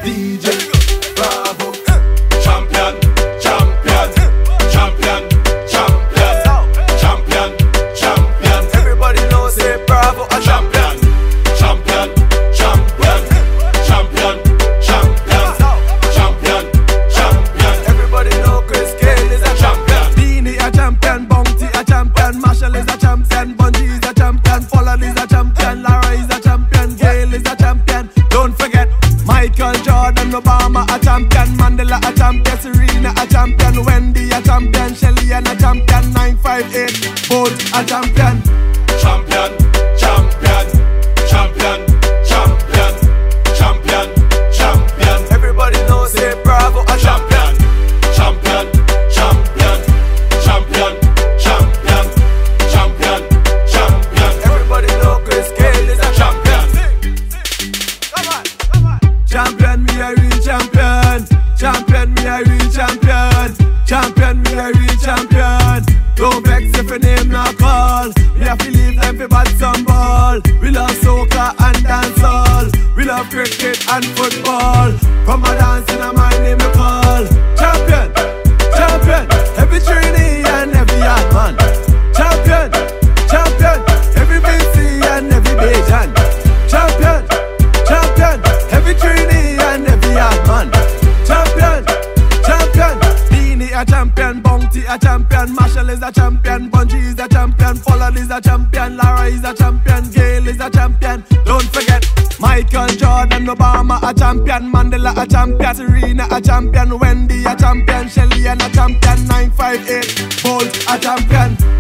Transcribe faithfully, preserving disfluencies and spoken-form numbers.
D J Bravo. Champion, champion, champion, champion, champion, champion. Everybody knows say Bravo a Champion, champion, champion, champion, champion, champion, champion. Everybody know Chris Gayle is a champion. Beanie a champion, Bounty a champion, Marshall is a champion, Bungie is a champion, Pollard is a champion, Lara is a champion, Gayle is a champion. Don't forget Michael Jordan, Obama a champion, Mandela a champion, Serena a champion, Wendy a champion, Shelly and a champion, nine five eight, both a champion. Champion, champion, champion, champion, champion, champion. Everybody knows say Bravo a champion. Champion, champion, champion, champion, champion, champion. Everybody know Chris Gayle is a champion. Come on, come on. Champion, me a real champion. Champion, me a real champion. Champion, me a real champion. Don't vex if your name not call. We have to leave them for bad some ball. We love soccer and dancehall. We love cricket and football. From a dancing a my name we call. Champion, champion. Every trainee and every yard man. Champion, champion. Every B C and every Bajan. Champion, champion. Every trainee and every yard man. Champion, champion. Beanie a champion, Bounty a champion, Marshall is a champion, Bungie is a champion, Pollard is a champion, Lara is a champion, Gayle is a champion. Don't forget Michael Jordan, Obama a champion, Mandela a champion, Serena a champion, Wendy a champion, Shelly and a champion, nine five eight, Bolt a champion.